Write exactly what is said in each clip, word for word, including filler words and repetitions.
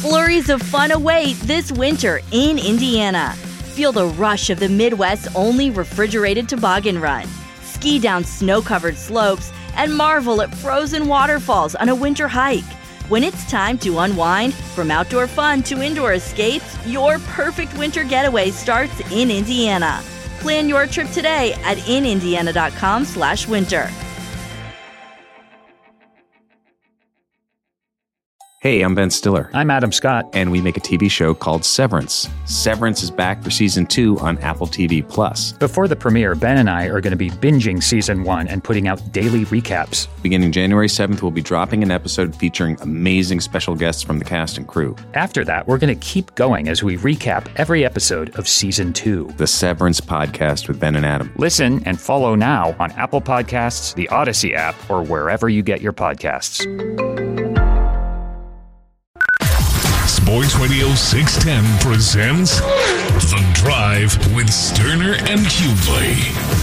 Flurries of fun await this winter in Indiana. Feel the rush of the Midwest's only refrigerated toboggan run. Ski down snow-covered slopes and marvel at frozen waterfalls on a winter hike. When it's time to unwind, from outdoor fun to indoor escapes, your perfect winter getaway starts in Indiana. Plan your trip today at in indiana dot com slash winter. Hey, I'm Ben Stiller. I'm Adam Scott. And we make a T V show called Severance. Severance is back for season two on Apple T V Plus. Before the premiere, Ben and I are going to be binging season one and putting out daily recaps. Beginning January seventh, we'll be dropping an episode featuring amazing special guests from the cast and crew. After that, we're going to keep going as we recap every episode of season two. The Severance Podcast with Ben and Adam. Listen and follow now on Apple Podcasts, the Odyssey app, or wherever you get your podcasts. Sports Radio six ten presents The Drive with Sterner and Hughley.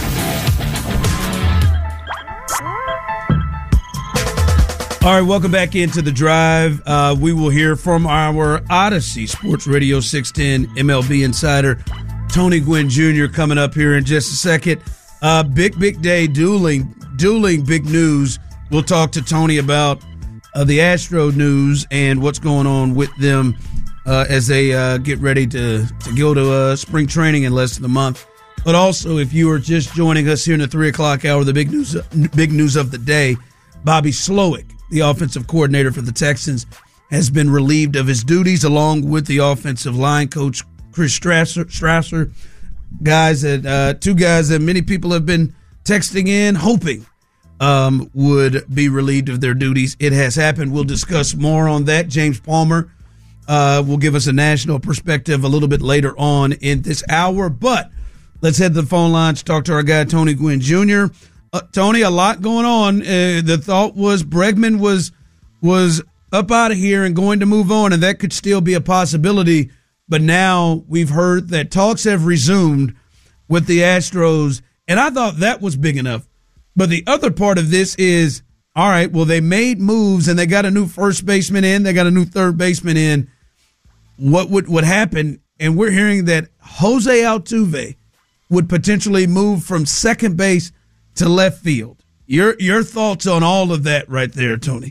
All right, welcome back into The Drive. Uh, we will hear from our Odyssey Sports Radio six ten M L B insider, Tony Gwynn Junior, coming up here in just a second. Uh, big, big day, dueling, dueling big news. We'll talk to Tony about Uh, the Astro news and what's going on with them uh, as they uh, get ready to, to go to uh, spring training in less than a month. But also, if you are just joining us here in the three o'clock hour, the big news, big news of the day, Bobby Slowick, the offensive coordinator for the Texans, has been relieved of his duties along with the offensive line coach, Chris Strasser. Strasser guys that uh, two guys that many people have been texting in, hoping Um, would be relieved of their duties. It has happened. We'll discuss more on that. James Palmer uh, will give us a national perspective a little bit later on in this hour. But let's head to the phone line to talk to our guy, Tony Gwynn Junior Uh, Tony, a lot going on. Uh, the thought was Bregman was was up out of here and going to move on, and that could still be a possibility. But now we've heard that talks have resumed with the Astros, and I thought that was big enough. But the other part of this is, all right, well, they made moves and they got a new first baseman in. They got a new third baseman in. What would, would happen? And we're hearing that Jose Altuve would potentially move from second base to left field. Your your thoughts on all of that right there, Tony?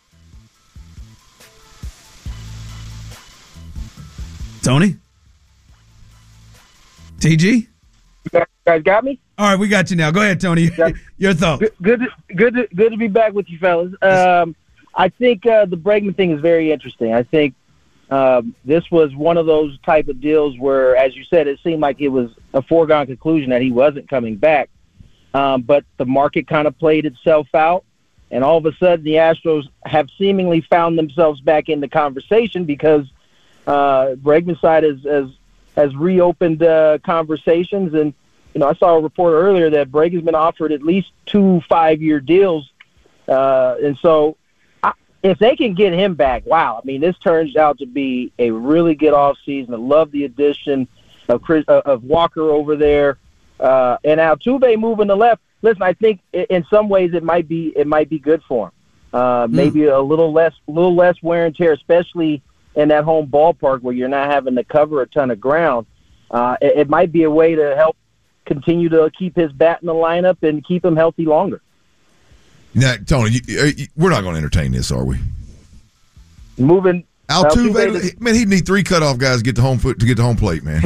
Tony? T G? You guys got me? All right, we got you now. Go ahead, Tony. Your thoughts. Good, good, to, good, to, good to be back with you, fellas. Um, I think uh, the Bregman thing is very interesting. I think um, this was one of those type of deals where, as you said, it seemed like it was a foregone conclusion that he wasn't coming back. Um, but the market kind of played itself out, and all of a sudden the Astros have seemingly found themselves back in the conversation because uh, Bregman's side has, has, has reopened uh, conversations. And you know, I saw a report earlier that Bregman's been offered at least two five-year deals. Uh, and so I, if they can get him back, wow. I mean, this turns out to be a really good offseason. I love the addition of Chris, uh, of Walker over there. Uh, and Altuve moving to left. Listen, I think in some ways it might be it might be good for him. Uh, maybe mm. a little less little less wear and tear, especially in that home ballpark where you're not having to cover a ton of ground. Uh, it, it might be a way to help continue to keep his bat in the lineup and keep him healthy longer. Now, Tony, you, you, we're not going to entertain this, are we? Moving. Altuve, Altuve man, he'd need three cutoff guys to get the home foot to get the home plate, man.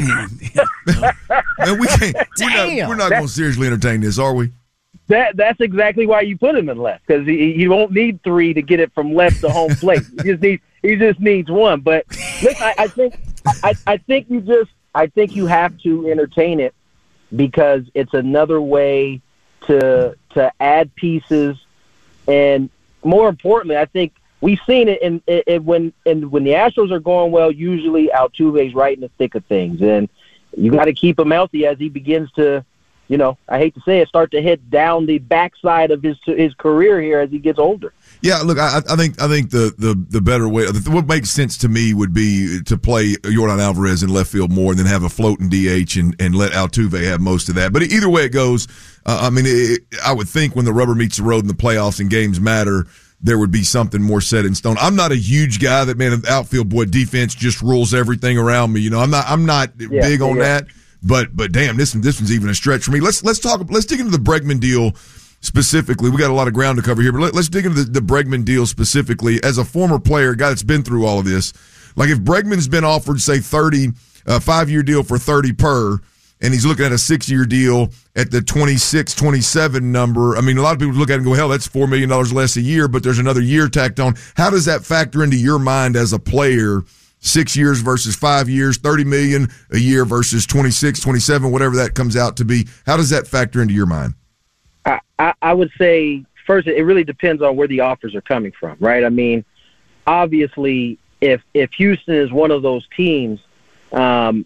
man, we can't. We're not, we're not going to seriously entertain this, are we? That that's exactly why you put him in left, because he he won't need three to get it from left to home plate. he just needs he just needs one. But listen, I, I think I, I think you just I think you have to entertain it because it's another way to to add pieces, and more importantly, I think. We've seen it in, in, in when in, when the Astros are going well. Usually, Altuve's right in the thick of things, and you got to keep him healthy as he begins to, you know, I hate to say it, start to hit down the backside of his his career here as he gets older. Yeah, look, I, I think I think the, the, the better way, what makes sense to me would be to play Yordan Alvarez in left field more, and then have a floating D H and, and let Altuve have most of that. But either way it goes, uh, I mean, it, I would think when the rubber meets the road in the playoffs and games matter, there would be something more set in stone. I'm not a huge guy that, man, outfield, boy, defense just rules everything around me. You know, I'm not I'm not yeah, big on yeah. that. But but damn, this one, this one's even a stretch for me. Let's let's talk. Let's dig into the Bregman deal specifically. We got a lot of ground to cover here, but let, let's dig into the, the Bregman deal specifically. As a former player, a guy that's been through all of this, like if Bregman's been offered, say, thirty, a five-year deal for thirty per, and he's looking at a six-year deal at the twenty-six, twenty-seven number. I mean, a lot of people look at it and go, hell, that's four million dollars less a year, but there's another year tacked on. How does that factor into your mind as a player? Six years versus five years, thirty million dollars a year versus twenty-six, twenty-seven, whatever that comes out to be. How does that factor into your mind? I, I, I would say, first, it really depends on where the offers are coming from, right? I mean, obviously, if if Houston is one of those teams, um,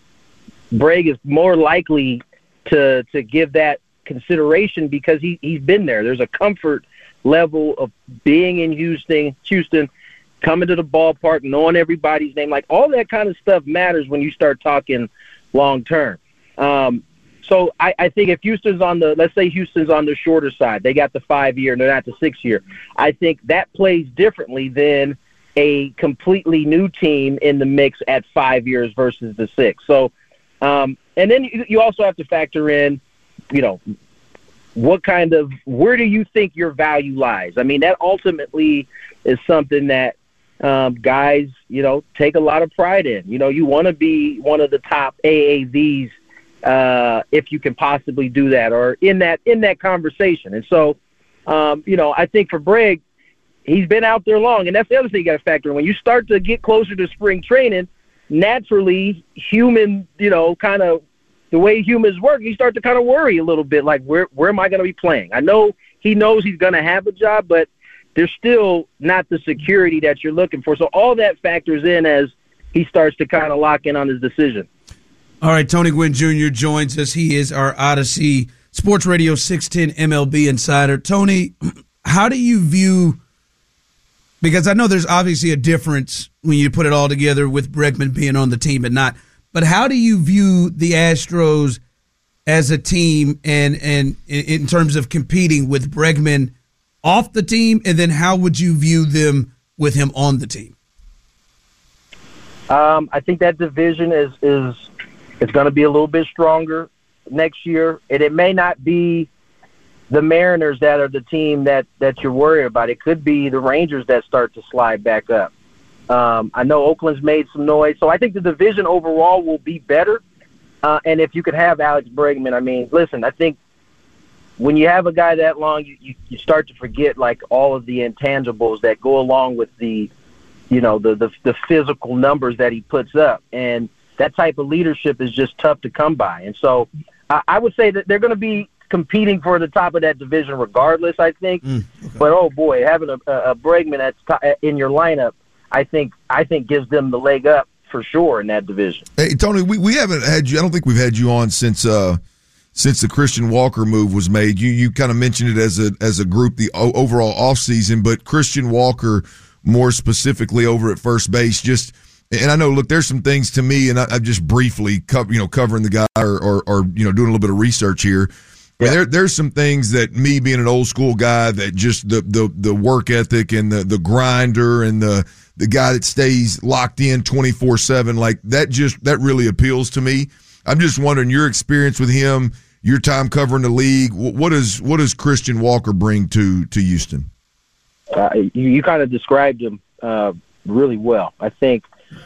Bregg is more likely to to give that consideration because he, he's been there. There's a comfort level of being in Houston, Houston, coming to the ballpark, knowing everybody's name. Like, all that kind of stuff matters when you start talking long term. Um, so I, I think if Houston's on the, let's say Houston's on the shorter side, they got the five year and they're not the six year. I think that plays differently than a completely new team in the mix at five years versus the six. So, um, and then you, you also have to factor in, you know, what kind of, where do you think your value lies? I mean, that ultimately is something that um, guys, you know, take a lot of pride in. You know, you want to be one of the top A A Vs uh, if you can possibly do that, or in that in that conversation. And so, um, you know, I think for Bregg, he's been out there long, and that's the other thing you got to factor in. When you start to get closer to spring training, naturally, human, you know, kind of the way humans work, you start to kind of worry a little bit, like, where where am I going to be playing? I know he knows he's going to have a job, but there's still not the security that you're looking for. So all that factors in as he starts to kind of lock in on his decision. All right, Tony Gwynn Junior joins us. He is our Odyssey Sports Radio six ten M L B insider. Tony, how do you view, because I know there's obviously a difference when you put it all together with Bregman being on the team and not, but how do you view the Astros as a team and, and in terms of competing with Bregman off the team, and then how would you view them with him on the team? Um, I think that division is is is going to be a little bit stronger next year, and it may not be the Mariners that are the team that, that you're worried about. It could be the Rangers that start to slide back up. Um, I know Oakland's made some noise, so I think the division overall will be better. Uh, and if you could have Alex Bregman, I mean, listen, I think when you have a guy that long, you, you, you start to forget, like, all of the intangibles that go along with the, you know, the, the the physical numbers that he puts up. And that type of leadership is just tough to come by. And so I, I would say that they're going to be competing for the top of that division regardless, I think. Mm, okay. But, oh, boy, having a, a Bregman at top, in your lineup, I think I think gives them the leg up for sure in that division. Hey, Tony, we, we haven't had you – I don't think we've had you on since uh, – Since the Christian Walker move was made. You you kind of mentioned it as a as a group, the overall offseason, but Christian Walker more specifically over at first base. Just, and I know, look, there's some things to me, and I, I'm just briefly cover, you know covering the guy or, or or you know doing a little bit of research here. I mean, there there's some things that me being an old school guy, that just the the the work ethic and the the grinder and the the guy that stays locked in twenty-four seven, like that just that really appeals to me. I'm just wondering your experience with him, your time covering the league. What does what does Christian Walker bring to to Houston? Uh, you, you kind of described him uh, really well. I think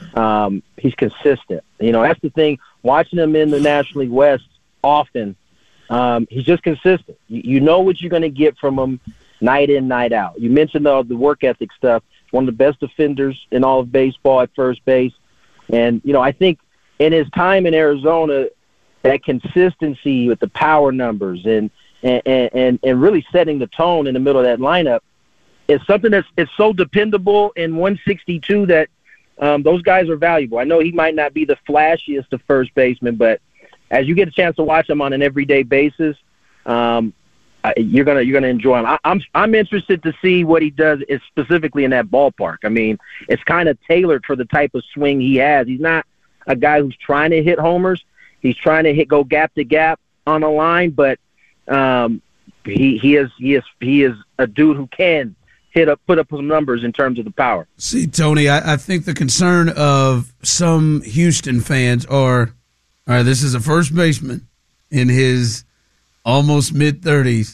um, he's consistent. You know, that's the thing. Watching him in the National League West often, um, he's just consistent. You, you know what you're going to get from him night in, night out. You mentioned the, the work ethic stuff. One of the best defenders in all of baseball at first base. And, you know, I think in his time in Arizona, that consistency with the power numbers and, and, and, and really setting the tone in the middle of that lineup is something that's it's so dependable in one sixty-two that um, those guys are valuable. I know he might not be the flashiest of first basemen, but as you get a chance to watch him on an everyday basis, um, you're gonna you're gonna enjoy him. I, I'm I'm interested to see what he does is specifically in that ballpark. I mean, it's kind of tailored for the type of swing he has. He's not a guy who's trying to hit homers. He's trying to hit go gap to gap on a line, but um, he he is he is he is a dude who can hit up, put up some numbers in terms of the power. See, Tony, I, I think the concern of some Houston fans are, all right, this is a first baseman in his almost mid-thirties.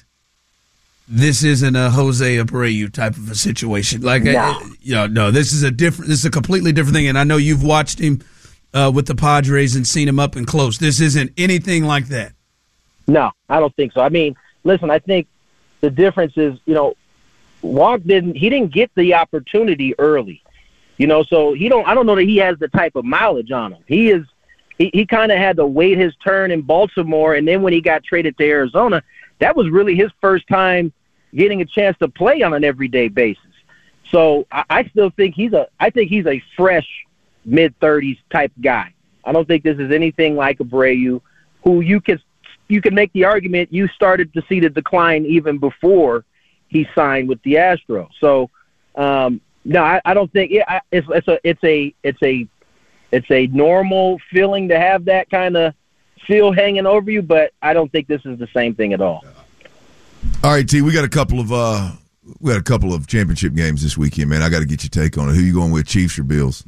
This isn't a Jose Abreu type of a situation. Like, no. I, you know, no, this is a different, this is a completely different thing. And I know you've watched him uh, with the Padres and seen him up and close. This isn't anything like that. No, I don't think so. I mean, listen, I think the difference is, you know, Walk didn't, he didn't get the opportunity early, you know, so he don't, I don't know that he has the type of mileage on him. He is, he, he kind of had to wait his turn in Baltimore. And then when he got traded to Arizona, that was really his first time getting a chance to play on an everyday basis. So I, I still think he's a, I think he's a fresh mid thirties type guy. I don't think this is anything like Abreu, who you can, you can make the argument you started to see the decline even before he signed with the Astros. So um, no, I, I don't think yeah, it's, it's a, it's a, it's a, it's a normal feeling to have that kind of feel hanging over you, but I don't think this is the same thing at all. All right, T, we got a couple of uh, we got a couple of championship games this weekend, man. I got to get your take on it. Who you going with, Chiefs or Bills?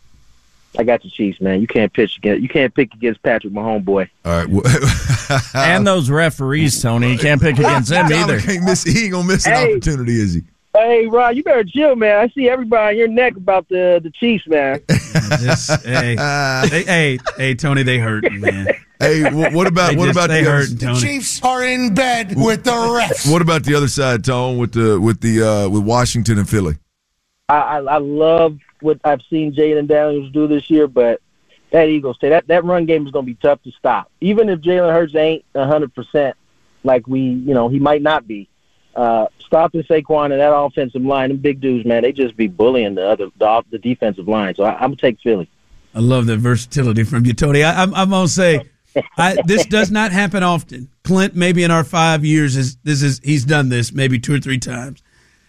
I got the Chiefs, man. You can't pitch against, you can't pick against Patrick Mahomes, boy. All right, well, and those referees, Tony, you can't pick against them either. Can't miss, he ain't gonna miss an hey, opportunity, is he? Hey, Ron, you better chill, man. I see everybody on your neck about the the Chiefs, man. Just, hey, hey, hey, hey, Tony, they hurt, man. Hey, what about what just, about the, other, the Chiefs are in bed with the refs. What about the other side, Tone, with the with the uh, with Washington and Philly? I, I, I love what I've seen Jalen Daniels do this year, but that Eagles team, that that run game is going to be tough to stop. Even if Jalen Hurts ain't a hundred percent, like we, you know, he might not be. Uh, stopping Saquon and that offensive line, them big dudes, man, they just be bullying the other the, the defensive line. So I, I'm gonna take Philly. I love that versatility from you, Tony. I, I'm, I'm gonna say. I, this does not happen often. Clint, maybe in our five years, is this is he's done this maybe two or three times.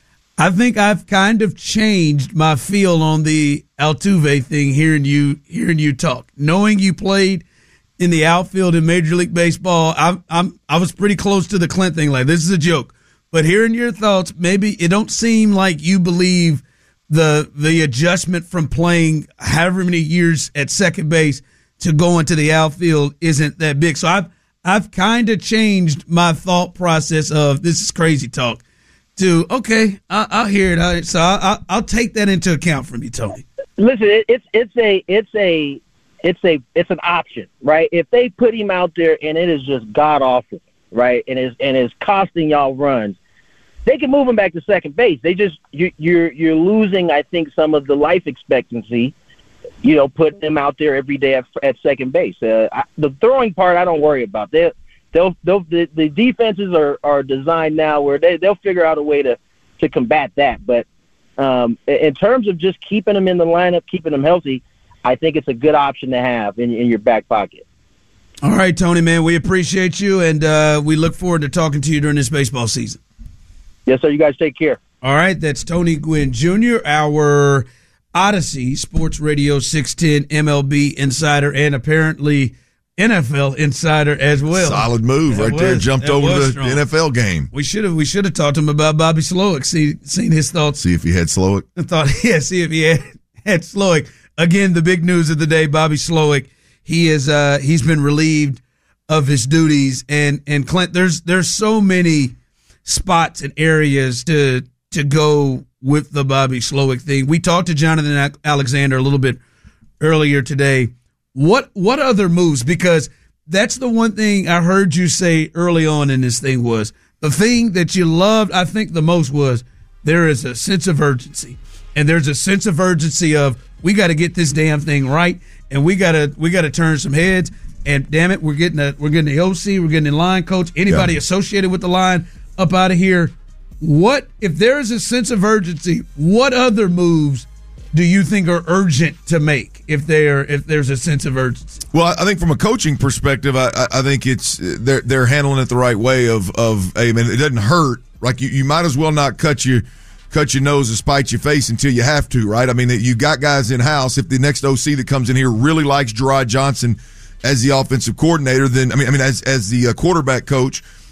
I think I've kind of changed my feel on the Altuve thing. Hearing you, hearing you talk, knowing you played in the outfield in Major League Baseball, I'm, I'm I was pretty close to the Clint thing. Like, this is a joke, but hearing your thoughts, maybe it don't seem like you believe the the adjustment from playing however many years at second base to go into the outfield isn't that big. So I've I've kind of changed my thought process of this is crazy talk to, okay, I'll, I'll hear it. So I'll, I'll take that into account from you, Tony. Listen, it, it's it's a it's a it's a it's an option, right? If they put him out there and it is just god awful, right, and is and is costing y'all runs, they can move him back to second base. They just you, you're you're losing, I think, some of the life expectancy. You know, putting them out there every day at, at second base. Uh, I, the throwing part, I don't worry about. They, they'll, they'll, the, the defenses are, are designed now where they, they'll figure out a way to, to combat that. But um, in terms of just keeping them in the lineup, keeping them healthy, I think it's a good option to have in, in your back pocket. All right, Tony, man, we appreciate you, and uh, we look forward to talking to you during this baseball season. Yes, sir. You guys take care. All right, that's Tony Gwynn Junior, our Odyssey Sports Radio six ten M L B insider and apparently N F L insider as well. Solid move that right was, there. Jumped over the strong. N F L game. We should have we should have talked to him about Bobby Slowik. See seen his thoughts. See if he had Slowik. I thought yeah. See if he had had Slowik. Again, the big news of the day: Bobby Slowik. He is uh, he's been relieved of his duties, and and Clint. There's there's so many spots and areas to to go with the Bobby Slowik thing. We talked to Jonathan Alexander a little bit earlier today. What what other moves? Because that's the one thing I heard you say early on in this thing was the thing that you loved, I think, the most was there is a sense of urgency. And there's a sense of urgency of we got to get this damn thing right, and we got to we got to turn some heads. And damn it, we're getting a we're getting the O C, we're getting the line coach, anybody yeah. associated with the line up out of here. What, if there is a sense of urgency, what other moves do you think are urgent to make if there if there's a sense of urgency? Well, I think from a coaching perspective, I, I think it's they're they're handling it the right way. Of of I mean, it doesn't hurt. Like you, you might as well not cut your cut your nose and spite your face until you have to, right? I mean, you got guys in house. If the next O C that comes in here really likes Gerard Johnson as the offensive coordinator, then I mean, I mean, as as the quarterback coach.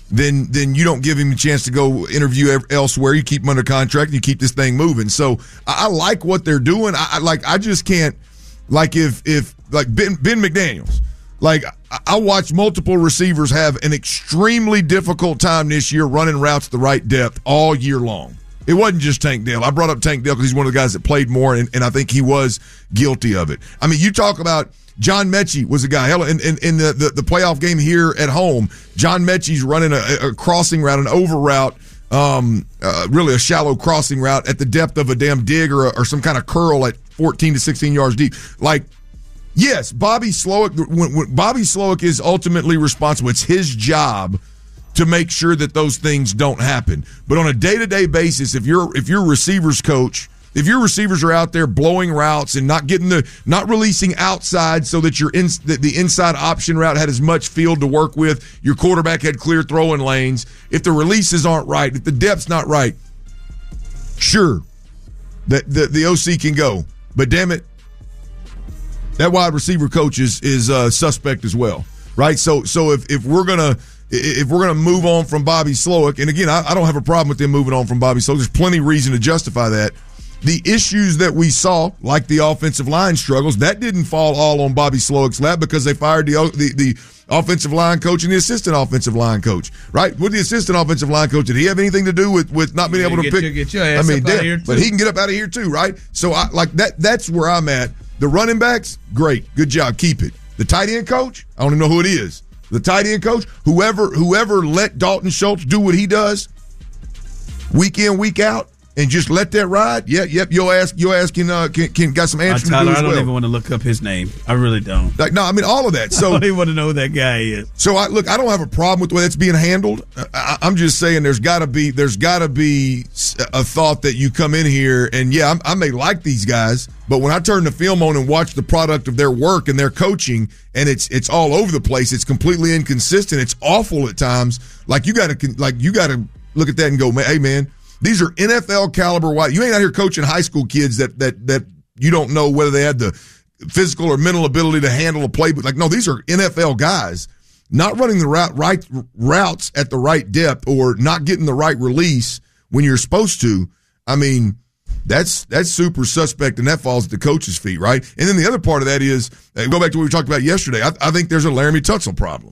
then then you don't give him a chance to go interview elsewhere. You keep him under contract. You keep this thing moving. So I, I like what they're doing. I, I like. I just can't. Like if if like Ben Ben McDaniels. Like I, I watched multiple receivers have an extremely difficult time this year running routes the right depth all year long. It wasn't just Tank Dell. I brought up Tank Dell because he's one of the guys that played more, and, and I think he was guilty of it. I mean, you talk about John Mechie was a guy. Hell, in, in, in the, the, the playoff game here at home, John Mechie's running a, a crossing route, an over route, um, uh, really a shallow crossing route at the depth of a damn dig or, a, or some kind of curl at fourteen to sixteen yards deep. Like, yes, Bobby Slowick, when, when Bobby Slowick is ultimately responsible. It's his job to make sure that those things don't happen. But on a day-to-day basis, if you're if your receivers coach, if your receivers are out there blowing routes and not getting the not releasing outside so that your in, that the inside option route had as much field to work with, your quarterback had clear throwing lanes, if the releases aren't right, if the depth's not right, sure, that the, the O C can go. But damn it, that wide receiver coach is is uh, suspect as well, right? So so if if we're gonna If we're going to move on from Bobby Slowick, and again, I, I don't have a problem with them moving on from Bobby Slowick. There's plenty of reason to justify that. The issues that we saw, like the offensive line struggles, that didn't fall all on Bobby Slowick's lap because they fired the, the the offensive line coach and the assistant offensive line coach, right? With the assistant offensive line coach, did he have anything to do with, with not being able to get pick? You, get your ass I mean, up out of here too. But he can get up out of here too, right? So, I like that. That's where I'm at. The running backs, great, good job, keep it. The tight end coach, I don't even know who it is. The tight end coach, whoever whoever let Dalton Schultz do what he does week in, week out, and just let that ride, yeah, yep, your ass, your ass can, uh, can, can got some answers uh, Tyler, to do as I don't well. even want to look up his name. I really don't. Like, no, I mean, all of that. So, I don't even want to know who that guy is. So, I look, I don't have a problem with the way that's being handled. I, I'm just saying there's got to be there's got to be a thought that you come in here, and, yeah, I'm, I may like these guys, but when I turn the film on and watch the product of their work and their coaching, and it's it's all over the place, it's completely inconsistent, it's awful at times. Like you got to like you got to look at that and go, hey man, these are N F L caliber wide. You ain't out here coaching high school kids that that that you don't know whether they had the physical or mental ability to handle a play. But like, no, these are N F L guys not running the route right routes at the right depth or not getting the right release when you're supposed to. I mean. That's that's super suspect, and that falls at the coach's feet, right? And then the other part of that is, go back to what we talked about yesterday, I, I think there's a Laramie Tunsil problem.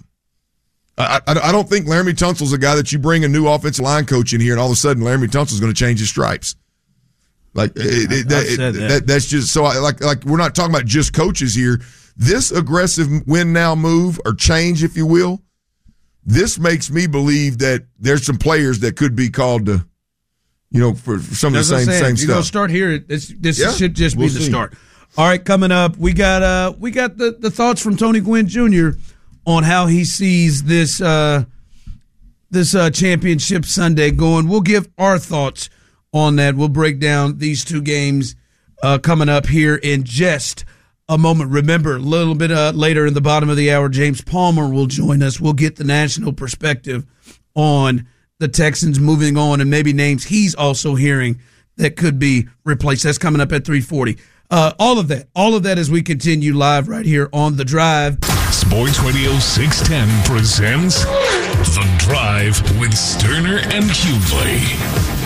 I, I, I don't think Laramie Tunsil's a guy that you bring a new offensive line coach in here, and all of a sudden Laramie Tunsil's going to change his stripes. Like it, it, that, it, that. That, That's just so I, like like we're not talking about just coaches here. This aggressive win now move or change, if you will, this makes me believe that there's some players that could be called to. You know, for, for some of the same same You're stuff. You're gonna start here. This this yeah, should just we'll be the see. start. All right, coming up, we got uh we got the, the thoughts from Tony Gwynn Junior on how he sees this uh this uh championship Sunday going. We'll give our thoughts on that. We'll break down these two games uh coming up here in just a moment. Remember, a little bit uh, later in the bottom of the hour, James Palmer will join us. We'll get the national perspective on the Texans moving on and maybe names he's also hearing that could be replaced. That's coming up at three forty. Uh, all of that, all of that as we continue live right here on The Drive. Sports Radio six ten presents The Drive with Sterner and Hughley.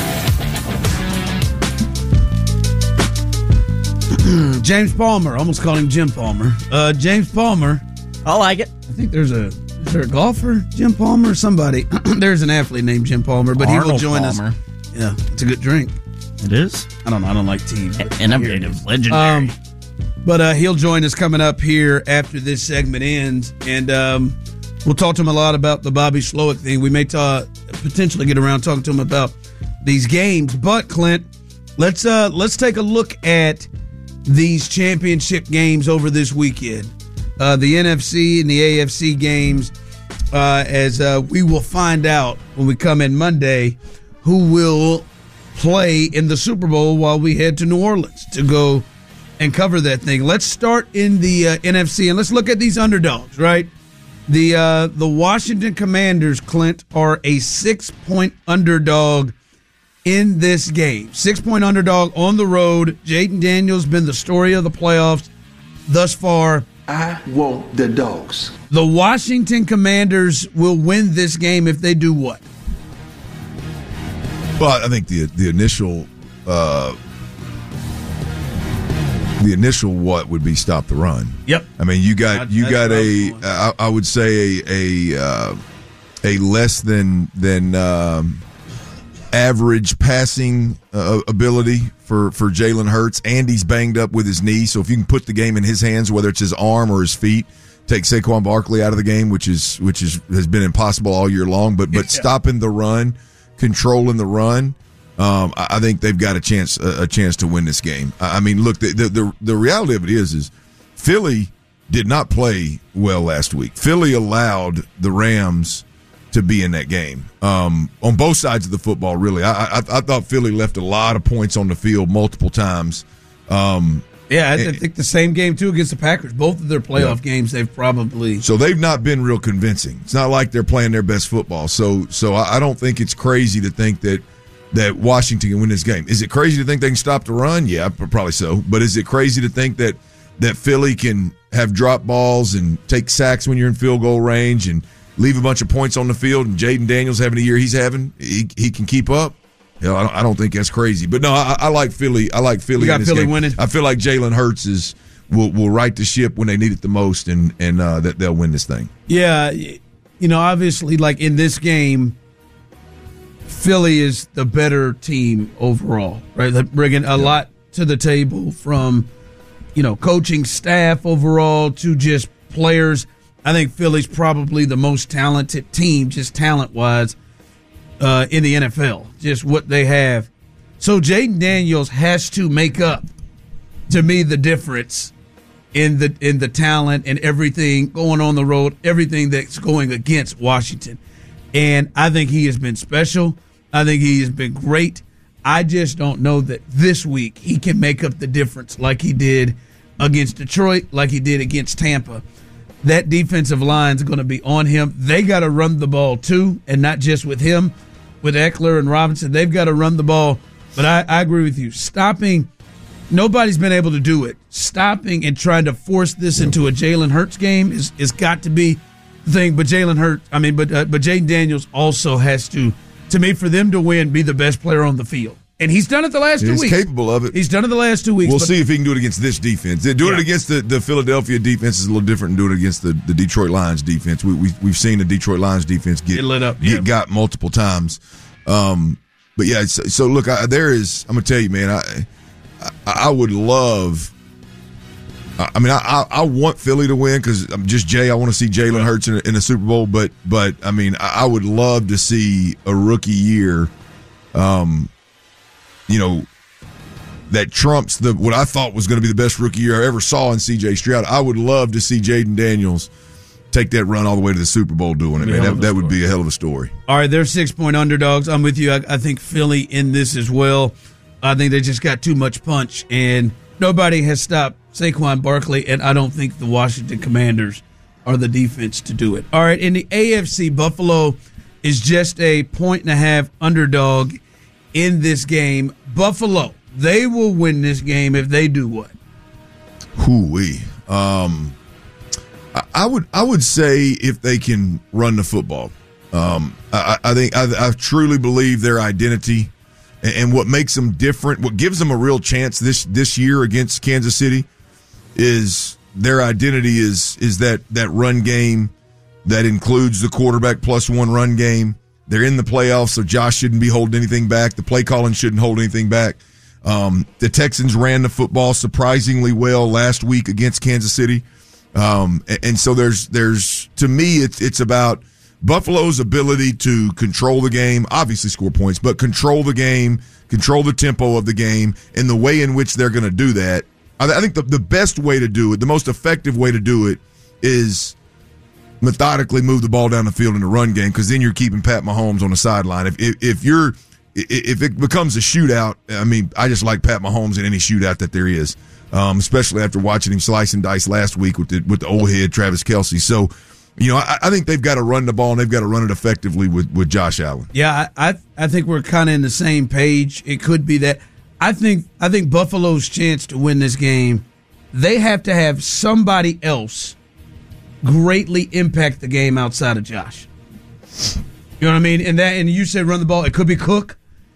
James Palmer, almost called him Jim Palmer. Uh, James Palmer. I like it. I think there's a is there a golfer, Jim Palmer, or somebody. There's an athlete named Jim Palmer, but Arnold he will join Palmer. us. Yeah, it's a good drink. It is. I don't know. I don't like tea. Innovative, legendary. Um, but uh, he'll join us coming up here after this segment ends, and um, we'll talk to him a lot about the Bobby Slowick thing. We may ta- potentially get around talking to him about these games. But Clint, let's uh, let's take a look at these championship games over this weekend. Uh, the N F C and the A F C games, uh, as uh, we will find out when we come in Monday who will play in the Super Bowl while we head to New Orleans to go and cover that thing. Let's start in the uh, N F C, and let's look at these underdogs, right? The uh, the Washington Commanders, Clint, are a six-point underdog in this game. Six-point underdog on the road. Jaden Daniels been the story of the playoffs thus far. I want the dogs. The Washington Commanders will win this game if they do what? Well, I think the the initial uh, the initial what would be stop the run. Yep. I mean, you got you That's got a I, I would say a a, uh, a less than than um, average passing uh, ability for for Jalen Hurts, and he's banged up with his knee. So if you can put the game in his hands, whether it's his arm or his feet, take Saquon Barkley out of the game, which is which is has been impossible all year long. But but yeah. stopping the run, controlling the run, um, I, I think they've got a chance a, a chance to win this game. I, I mean, look, the, the the the reality of it is is Philly did not play well last week. Philly allowed the Rams to be in that game um, on both sides of the football. Really, I, I I thought Philly left a lot of points on the field multiple times. Um, yeah, I think the same game too against the Packers. Both of their playoff yeah. games, they've probably so they've not been real convincing. It's not like they're playing their best football. So so I, I don't think it's crazy to think that that Washington can win this game. Is it crazy to think they can stop the run? Yeah, probably so. But is it crazy to think that that Philly can have drop balls and take sacks when you're in field goal range and leave a bunch of points on the field, and Jaden Daniels having a year he's having, he he can keep up? You know, I don't, I don't think that's crazy. But no, I, I like Philly. I like Philly. You got in this Philly game. winning. I feel like Jalen Hurts is will will right the ship when they need it the most, and and uh, that they'll win this thing. Yeah, you know, obviously, like in this game, Philly is the better team overall, right? They're bringing a yeah. lot to the table from, you know, coaching staff overall to just players. I think Philly's probably the most talented team, just talent-wise, uh, in the N F L, just what they have. So Jaden Daniels has to make up, to me, the difference in the in the talent and everything going on the road, everything that's going against Washington. And I think he has been special. I think he has been great. I just don't know that this week he can make up the difference like he did against Detroit, like he did against Tampa. That defensive line is going to be on him. They got to run the ball too, and not just with him, with Eckler and Robinson. They've got to run the ball. But I, I agree with you. Stopping, nobody's been able to do it. Stopping and trying to force this into a Jalen Hurts game is is got to be the thing. But Jalen Hurts, I mean, but uh, but Jaden Daniels also has to, to me, for them to win, be the best player on the field. And he's done it the last two he's weeks. He's capable of it. He's done it the last two weeks. We'll see if he can do it against this defense. Doing yeah. it against the, the Philadelphia defense is a little different than doing it against the, the Detroit Lions defense. We, we, we've seen the Detroit Lions defense get, get lit up. Get Yeah. got multiple times. Um, but, yeah, so, so look, I, there is – I'm going to tell you, man, I, I I would love – I mean, I, I want Philly to win because I'm just Jay. I want to see Jalen Hurts in, in the Super Bowl. But, but I mean, I, I would love to see a rookie year um, – you know, that trumps the what I thought was going to be the best rookie year I ever saw in C J Stroud. I would love to see Jaden Daniels take that run all the way to the Super Bowl doing it, man. That, that would be a hell of a story. All right, they're six-point underdogs. I'm with you. I, I think Philly in this as well. I think they just got too much punch, and nobody has stopped Saquon Barkley, and I don't think the Washington Commanders are the defense to do it. All right, in the A F C, Buffalo is just a point and a half underdog in this game. Buffalo, they will win this game if they do what? Hoo-wee. Um, I, I would I would say if they can run the football. Um, I, I think I, I truly believe their identity and, and what makes them different, what gives them a real chance this this year against Kansas City is their identity is is that that run game that includes the quarterback plus one run game. They're in the playoffs, so Josh shouldn't be holding anything back. The play calling shouldn't hold anything back. Um, the Texans ran the football surprisingly well last week against Kansas City. Um, and, and so there's, there's, to me, it's, it's about Buffalo's ability to control the game, obviously score points, but control the game, control the tempo of the game, and the way in which they're going to do that. I, I think the, the best way to do it, the most effective way to do it is methodically move the ball down the field in the run game, because then you're keeping Pat Mahomes on the sideline. If, if if you're if it becomes a shootout, I mean, I just like Pat Mahomes in any shootout that there is, um, especially after watching him slice and dice last week with the with the old head Travis Kelce. So, you know, I, I think they've got to run the ball and they've got to run it effectively with, with Josh Allen. Yeah, I I, I think we're kind of in the same page. It could be that. I think I think Buffalo's chance to win this game they have to have somebody else greatly impact the game outside of Josh. You know what I mean? And that, and you said run the ball. It could be Cook.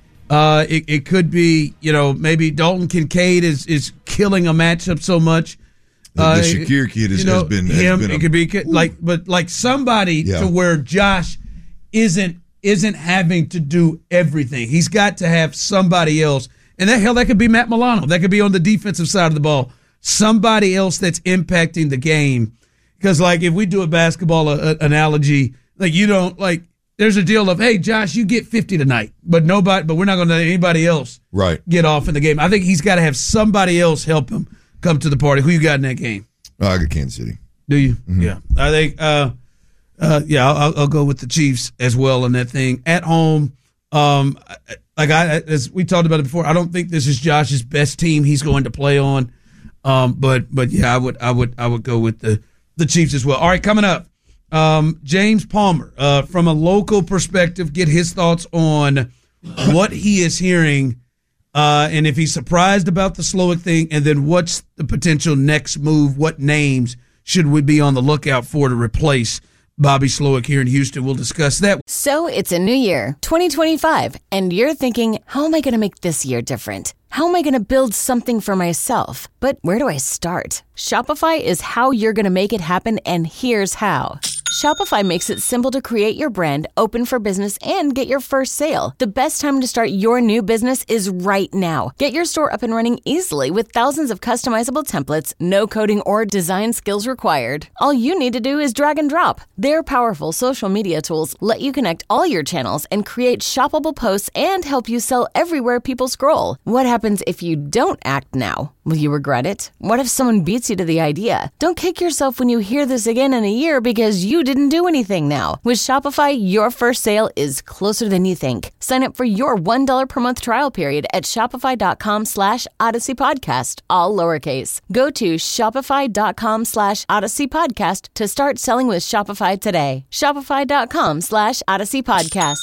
Uh, it, it could be, you know, maybe Dalton Kincaid is, is killing a matchup so much. The, uh, the Shakir kid has, you know, has been has him. Been a, it could be like, but like somebody yeah. to where Josh isn't isn't having to do everything. He's got to have somebody else, and that hell that could be Matt Milano. That could be on the defensive side of the ball. Somebody else that's impacting the game. Because like if we do a basketball uh, analogy, like you don't like. There's a deal of, hey, Josh, you get fifty tonight, but nobody, but we're not going to let anybody else right. get off in the game. I think he's got to have somebody else help him come to the party. Who you got in that game? Oh, I got Kansas City. Do you? Mm-hmm. Yeah, I think. Uh, uh, yeah, I'll, I'll go with the Chiefs as well in that thing at home. Um, like I, as we talked about it before, I don't think this is Josh's best team he's going to play on. Um, but but yeah, I would I would I would go with the the Chiefs as well. All right, coming up. Um, James Palmer, uh, from a local perspective, get his thoughts on what he is hearing, uh, and if he's surprised about the Slowik thing, and then what's the potential next move? What names should we be on the lookout for to replace Bobby Slowik here in Houston? We'll discuss that. So it's a new year, twenty twenty-five, and you're thinking, how am I going to make this year different? How am I going to build something for myself? But where do I start? Shopify is how you're going to make it happen, and here's how. Shopify makes it simple to create your brand, open for business, and get your first sale. The best time to start your new business is right now. Get your store up and running easily with thousands of customizable templates, no coding or design skills required. All you need to do is drag and drop. Their powerful social media tools let you connect all your channels and create shoppable posts and help you sell everywhere people scroll. What happens if you don't act now? Will you regret it? What if someone beats you to the idea? Don't kick yourself when you hear this again in a year because you didn't do anything now. With Shopify, your first sale is closer than you think. Sign up for your one dollar per month trial period at shopify.com slash Odyssey Podcast, all lowercase. Go to shopify.com slash Odyssey Podcast to start selling with Shopify today. Shopify.com slash Odyssey Podcast.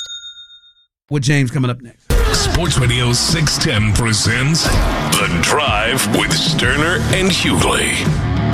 With James coming up next. Sports Radio six ten presents The Drive with Sterner and Hughley.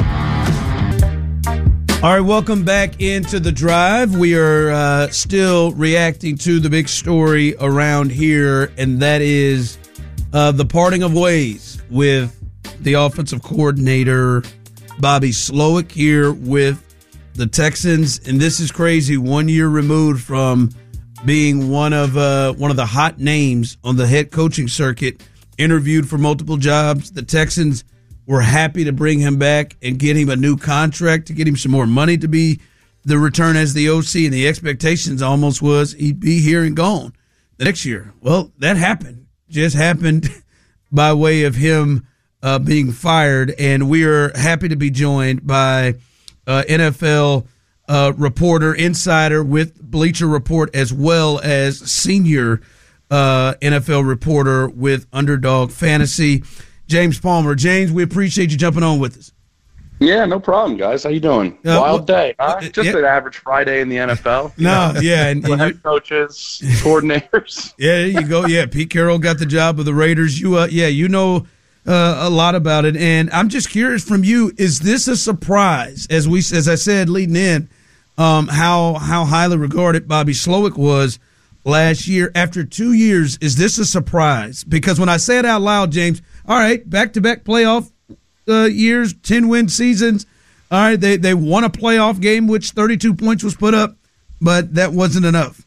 All right, welcome back into The Drive. We are uh, still reacting to the big story around here, and that is uh, the parting of ways with the offensive coordinator, Bobby Slowik, here with the Texans. And this is crazy, one year removed from being one of uh, one of the hot names on the head coaching circuit, interviewed for multiple jobs. The Texans were happy to bring him back and get him a new contract, to get him some more money to be the return as the O C, and the expectations almost was he'd be here and gone the next year. Well, that happened. Just happened by way of him uh, being fired, and we are happy to be joined by uh, N F L uh, reporter, insider with Bleacher Report, as well as senior uh, N F L reporter with Underdog Fantasy, James Palmer. James, we appreciate you jumping on with us. Yeah, no problem, guys. How you doing? Uh, Wild well, day. Huh? Just yeah. an average Friday in the N F L. No, know? yeah. And, and head coaches, coordinators. Yeah, there you go. Yeah, Pete Carroll got the job with the Raiders. You, uh, yeah, you know uh, a lot about it. And I'm just curious from you, is this a surprise? As we, as I said, leading in, um, how how highly regarded Bobby Slowik was last year. After two years, is this a surprise? Because when I say it out loud, James, all right, back-to-back playoff uh, years, ten-win seasons. All right, they, they won a playoff game, which thirty-two points was put up, but that wasn't enough.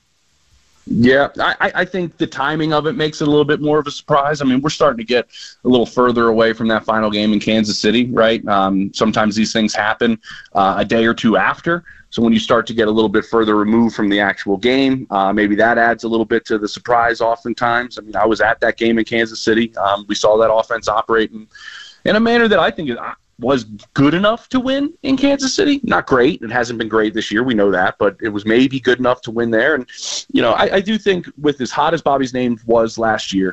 Yeah, I, I think the timing of it makes it a little bit more of a surprise. I mean, we're starting to get a little further away from that final game in Kansas City, right? Um, sometimes these things happen uh, a day or two after. So when you start to get a little bit further removed from the actual game, uh, maybe that adds a little bit to the surprise oftentimes. I mean, I was at that game in Kansas City. Um, we saw that offense operate in, in a manner that I think was good enough to win in Kansas City. Not great. It hasn't been great this year. We know that, but it was maybe good enough to win there. And, you know, I, I do think with as hot as Bobby's name was last year,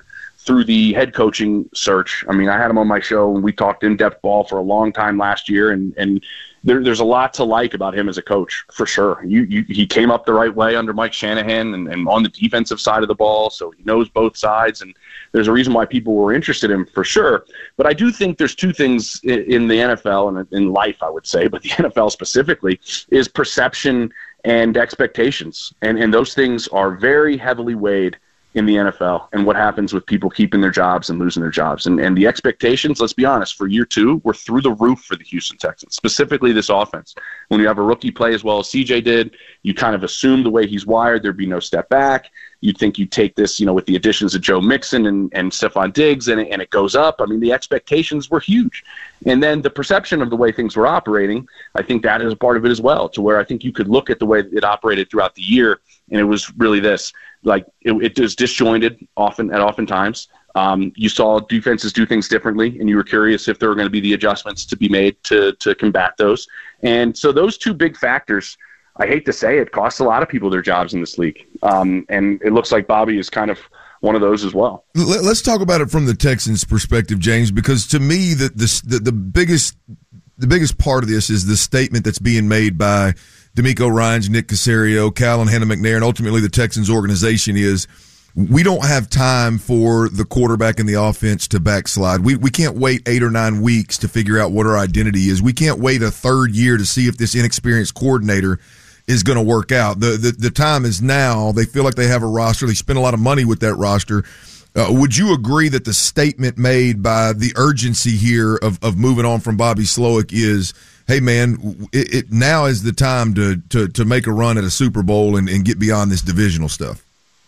through the head coaching search. I mean, I had him on my show and we talked in-depth ball for a long time last year, and, and there, there's a lot to like about him as a coach, for sure. You, you, he came up the right way under Mike Shanahan and, and on the defensive side of the ball, so he knows both sides, and there's a reason why people were interested in him, for sure. But I do think there's two things in, in the N F L and in life, I would say, but the N F L specifically, is perception and expectations. And, and those things are very heavily weighed in the N F L, and what happens with people keeping their jobs and losing their jobs. And, and the expectations, let's be honest, for year two were through the roof for the Houston Texans, specifically this offense. When you have a rookie play as well as C J did, you kind of assume the way he's wired, there'd be no step back. You'd think you'd take this, you know, with the additions of Joe Mixon and, and Stephon Diggs, and it, and it goes up. I mean, the expectations were huge. And then the perception of the way things were operating, I think that is a part of it as well, to where I think you could look at the way it operated throughout the year, and it was really this. Like, it, it was disjointed often at oftentimes. Um, you saw defenses do things differently, and you were curious if there were going to be the adjustments to be made to to combat those. And so those two big factors, I hate to say it, cost a lot of people their jobs in this league. Um, and it looks like Bobby is kind of one of those as well. Let's talk about it from the Texans' perspective, James, because to me, the the, the biggest the biggest part of this is the statement that's being made by D'Amico Ryans, Nick Caserio, Cal and Hannah McNair, and ultimately the Texans organization is, we don't have time for the quarterback and the offense to backslide. We we can't wait eight or nine weeks to figure out what our identity is. We can't wait a third year to see if this inexperienced coordinator is going to work out. The, the the time is now. They feel like they have a roster. They spend a lot of money with that roster. Uh, would you agree that the statement made by the urgency here of, of moving on from Bobby Slowick is, hey, man, it, it now is the time to, to, to make a run at a Super Bowl and, and get beyond this divisional stuff?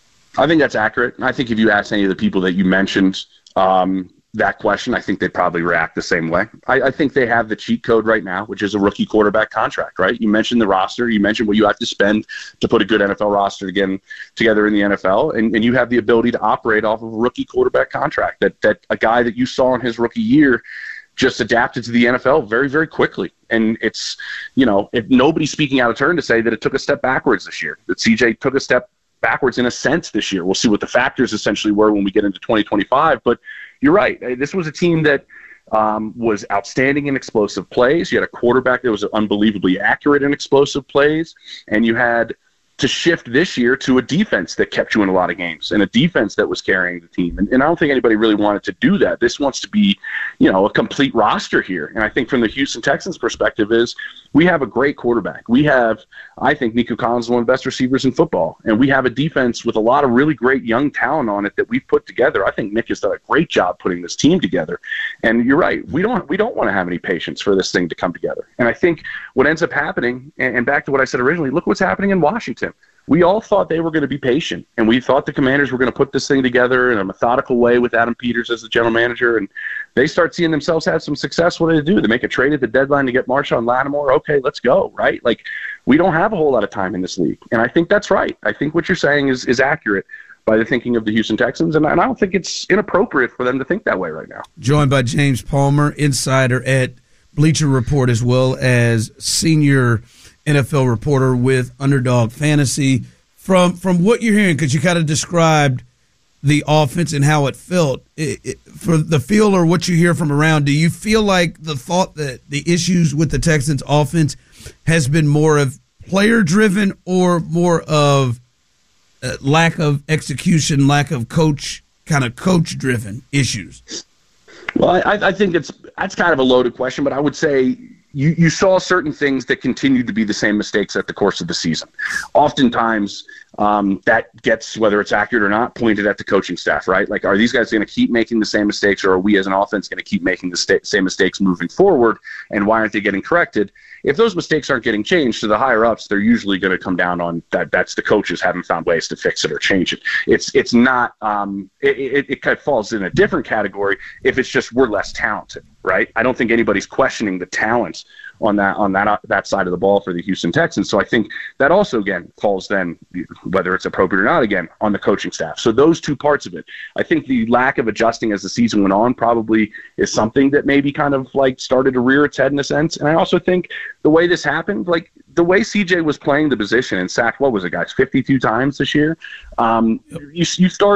I think that's accurate. I think if you ask any of the people that you mentioned um, that question, I think they'd probably react the same way. I, I think they have the cheat code right now, which is a rookie quarterback contract, right? You mentioned the roster. You mentioned what you have to spend to put a good N F L roster again together in the N F L, and, and you have the ability to operate off of a rookie quarterback contract, that that a guy that you saw in his rookie year just adapted to the N F L very, very quickly. And it's, you know, if nobody's speaking out of turn to say that it took a step backwards this year, that C J took a step backwards in a sense this year. We'll see what the factors essentially were when we get into twenty twenty-five. But you're right. This was a team that um, was outstanding in explosive plays. You had a quarterback that was unbelievably accurate in explosive plays. And you had to shift this year to a defense that kept you in a lot of games, and a defense that was carrying the team. And, and I don't think anybody really wanted to do that. This wants to be, you know, a complete roster here. And I think from the Houston Texans perspective is, we have a great quarterback. We have, I think, Nico Collins is one of the best receivers in football. And we have a defense with a lot of really great young talent on it that we've put together. I think Nick has done a great job putting this team together. And you're right. We don't we don't want to have any patience for this thing to come together. And I think what ends up happening, and, and back to what I said originally, look what's happening in Washington. We all thought they were going to be patient, and we thought the Commanders were going to put this thing together in a methodical way with Adam Peters as the general manager, and they start seeing themselves have some success. What do they do? They make a trade at the deadline to get Marshawn Lattimore. Okay, let's go, right? Like, we don't have a whole lot of time in this league, and I think that's right. I think what you're saying is, is accurate by the thinking of the Houston Texans, and, and I don't think it's inappropriate for them to think that way right now. Joined by James Palmer, insider at Bleacher Report, as well as senior N F L reporter with Underdog Fantasy. From from what you're hearing, because you kind of described the offense and how it felt, it, it, for the feel or what you hear from around, do you feel like the thought that the issues with the Texans offense has been more of player-driven or more of uh, lack of execution, lack of coach, kind of coach-driven issues? Well, I, I think it's that's kind of a loaded question, but I would say you, you saw certain things that continued to be the same mistakes at the course of the season. Oftentimes, um, that gets, whether it's accurate or not, pointed at the coaching staff, right? Like, are these guys going to keep making the same mistakes, or are we as an offense going to keep making the sta- same mistakes moving forward, and why aren't they getting corrected? If those mistakes aren't getting changed to the higher-ups, they're usually going to come down on that. That's the coaches haven't found ways to fix it or change it. It's it's not um, – it, it, it kind of falls in a different category if it's just we're less talented, right? I don't think anybody's questioning the talents on that on that uh, that side of the ball for the Houston Texans. So I think that also, again, falls then, whether it's appropriate or not, again, on the coaching staff. So those two parts of it. I think the lack of adjusting as the season went on probably is something that maybe kind of like started to rear its head in a sense. And I also think the way this happened, like the way C J was playing the position and sacked, what was it, guys, fifty-two times this year? Um, you, you start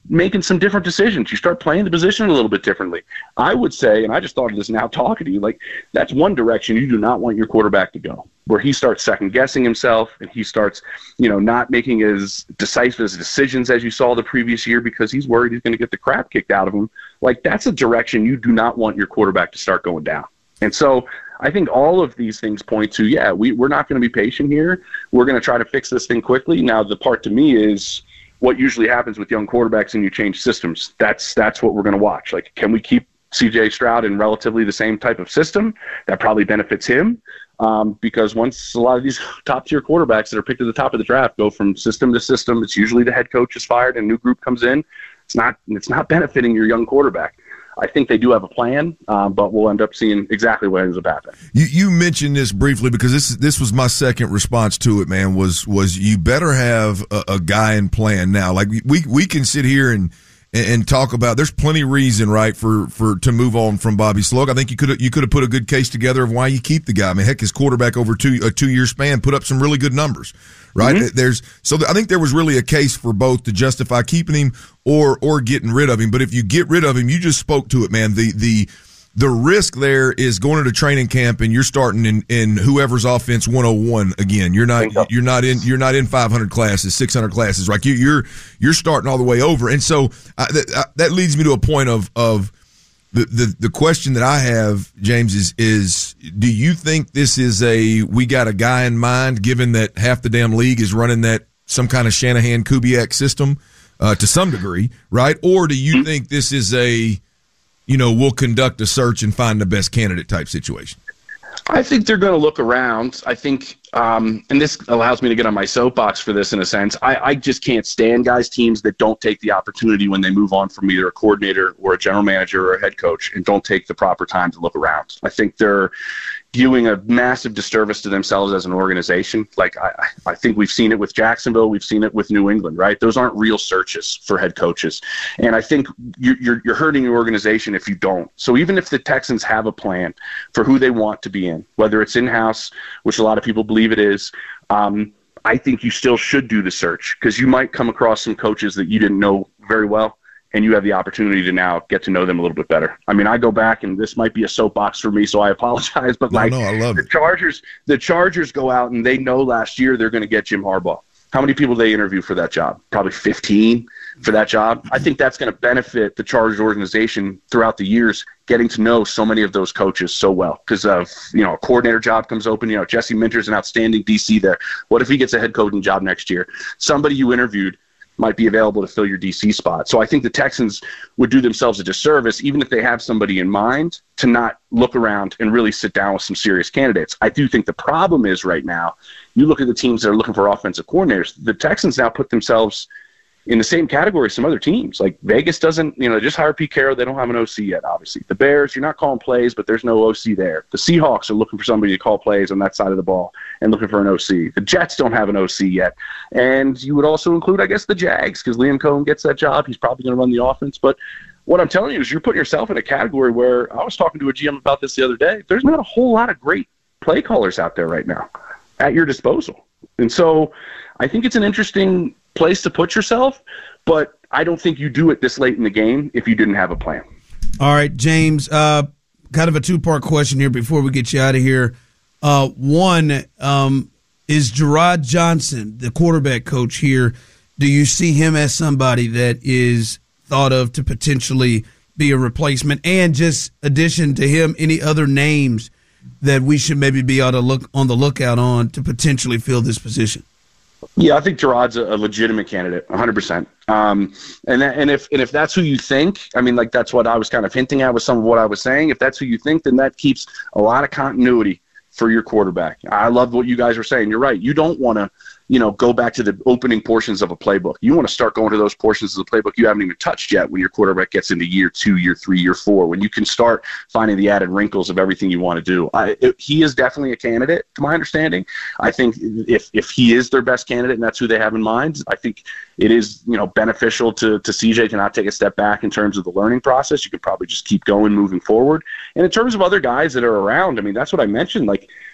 making some different decisions. You start playing the position a little bit differently. I would say, and I just thought of this now talking to you, like that's one direction you do not want your quarterback to go, where he starts second guessing himself and he starts, you know, not making as decisive as decisions as you saw the previous year because he's worried he's going to get the crap kicked out of him. Like that's a direction you do not want your quarterback to start going down. And so I think all of these things point to, yeah, we, we're not going to be patient here. We're going to try to fix this thing quickly. Now, the part to me is what usually happens with young quarterbacks and you change systems. That's that's what we're going to watch. Like, can we keep C J Stroud in relatively the same type of system? That probably benefits him um, because once a lot of these top-tier quarterbacks that are picked at the top of the draft go from system to system, it's usually the head coach is fired and a new group comes in. It's not it's not benefiting your young quarterback. I think they do have a plan, um, but we'll end up seeing exactly what ends up happening. You, you mentioned this briefly because this this was my second response to it, man, was was you better have a, a guy in plan now. Like we we can sit here and and talk about there's plenty of reason, right, for, for to move on from Bobby Sloak. I think you could you could have put a good case together of why you keep the guy. I mean, heck, his quarterback over two a two year span put up some really good numbers. Right. Mm-hmm. There's so I think there was really a case for both to justify keeping him or or getting rid of him. But if you get rid of him, you just spoke to it, man. The the the risk there is going into training camp and you're starting in, in whoever's offense one oh one again. You're not so. you're not in you're not in five hundred classes, six hundred classes. Right. You, you're you're starting all the way over. And so uh, that uh, that leads me to a point of of The, the the question that I have, James, is is do you think this is a we got a guy in mind, given that half the damn league is running that some kind of Shanahan Kubiak system uh, to some degree, right? Or do you think this is a, you know, we'll conduct a search and find the best candidate type situation? I think they're going to look around. I think, um, and this allows me to get on my soapbox for this in a sense, I, I just can't stand guys, teams that don't take the opportunity when they move on from either a coordinator or a general manager or a head coach and don't take the proper time to look around. I think they're doing a massive disservice to themselves as an organization. Like I, I think we've seen it with Jacksonville. We've seen it with New England, right? Those aren't real searches for head coaches. And I think you're, you're, you're hurting your organization if you don't. So even if the Texans have a plan for who they want to be in, whether it's in-house, which a lot of people believe it is, um, I think you still should do the search because you might come across some coaches that you didn't know very well, and you have the opportunity to now get to know them a little bit better. I mean, I go back, and this might be a soapbox for me, so I apologize, but no, like no, I love the it. Chargers, the Chargers go out and they know last year they're going to get Jim Harbaugh. How many people they interview for that job? Probably fifteen for that job. I think that's going to benefit the Chargers organization throughout the years, getting to know so many of those coaches so well. Because of, you know, a coordinator job comes open. You know, Jesse Minter's an outstanding D C there. What if he gets a head coaching job next year? Somebody you interviewed might be available to fill your D C spot. So I think the Texans would do themselves a disservice, even if they have somebody in mind, to not look around and really sit down with some serious candidates. I do think the problem is right now, you look at the teams that are looking for offensive coordinators, the Texans now put themselves in the same category as some other teams. Like Vegas doesn't, you know, just hire Pete Carroll. They don't have an O C yet, obviously. The Bears, you're not calling plays, but there's no O C there. The Seahawks are looking for somebody to call plays on that side of the ball and looking for an O C. The Jets don't have an O C yet. And you would also include, I guess, the Jags, because Liam Cohen gets that job. He's probably going to run the offense. But what I'm telling you is you're putting yourself in a category where I was talking to a G M about this the other day. There's not a whole lot of great play callers out there right now at your disposal. And so I think it's an interesting place to put yourself, but I don't think you do it this late in the game if you didn't have a plan. All right, James, uh, kind of a two-part question here before we get you out of here. Uh, one, um, is Gerard Johnson, the quarterback coach here, do you see him as somebody that is thought of to potentially be a replacement? And just addition to him, any other names that we should maybe be able to look on the lookout on to potentially fill this position? Yeah, I think Gerard's a, a legitimate candidate, one hundred percent. Um, and that, and if and if that's who you think, I mean, like that's what I was kind of hinting at with some of what I was saying. If that's who you think, then that keeps a lot of continuity for your quarterback. I love what you guys were saying. You're right. You don't want to, you know, go back to the opening portions of a playbook. You want to start going to those portions of the playbook you haven't even touched yet when your quarterback gets into year two, year three, year four, when you can start finding the added wrinkles of everything you want to do. I, it, he is definitely a candidate, to my understanding. I think if if he is their best candidate and that's who they have in mind, I think it is, you know, beneficial to, to C J to not take a step back in terms of the learning process. You could probably just keep going moving forward. And in terms of other guys that are around, I mean, that's what I mentioned. Like,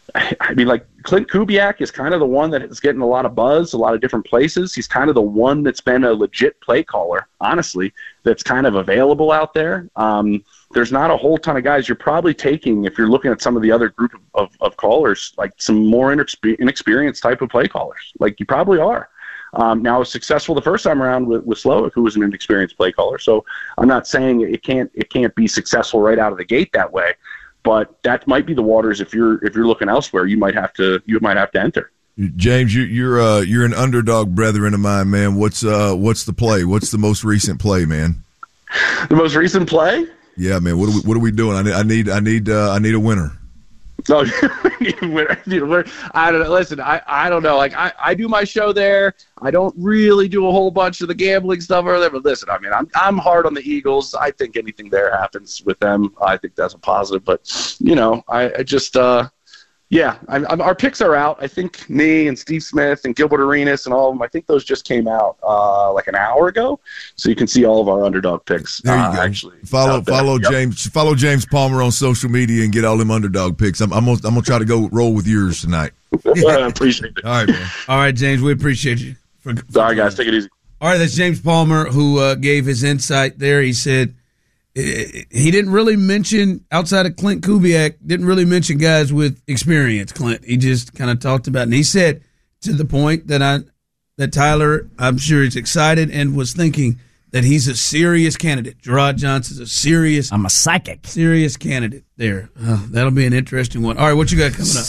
I mean, like Clint Kubiak is kind of the one that is getting a lot of buzz, a lot of different places. He's kind of the one that's been a legit play caller, honestly, that's kind of available out there. Um, there's not a whole ton of guys you're probably taking if you're looking at some of the other group of, of, of callers, like some more inexper- inexperienced type of play callers. Like you probably are. Um, now, I was successful the first time around with, with Slowick, who was an inexperienced play caller. So I'm not saying it can't it can't be successful right out of the gate that way. But that might be the waters. If you're if you're looking elsewhere, you might have to you might have to enter. James, you, you're uh, you're an underdog brethren of mine, man. What's uh what's the play? What's the most recent play, man? The most recent play? Yeah, man. What are we what are we doing? I need I need I need uh, I need a winner. No, I don't know. Listen, I, I don't know. Like I, I do my show there. I don't really do a whole bunch of the gambling stuff over there. But listen, I mean, I'm I'm hard on the Eagles. I think anything there happens with them. I think that's a positive. But you know, I, I just uh, yeah, I'm, I'm, our picks are out. I think me and Steve Smith and Gilbert Arenas and all of them. I think those just came out uh, like an hour ago. So you can see all of our underdog picks. There you uh, go. Actually, follow follow yep. James follow James Palmer on social media and get all them underdog picks. I'm I'm gonna, I'm gonna try to go roll with yours tonight. I appreciate it. All right, man. All right, James, we appreciate you. For, for all right, guys, take it easy. All right, that's James Palmer who uh, gave his insight there. He said he didn't really mention, outside of Clint Kubiak, didn't really mention guys with experience, Clint. He just kind of talked about it. And he said to the point that I that Tyler, I'm sure he's excited and was thinking that he's a serious candidate. Gerard Johnson's a serious. I'm a psychic. Serious candidate there. Uh, that'll be an interesting one. All right, what you got coming up?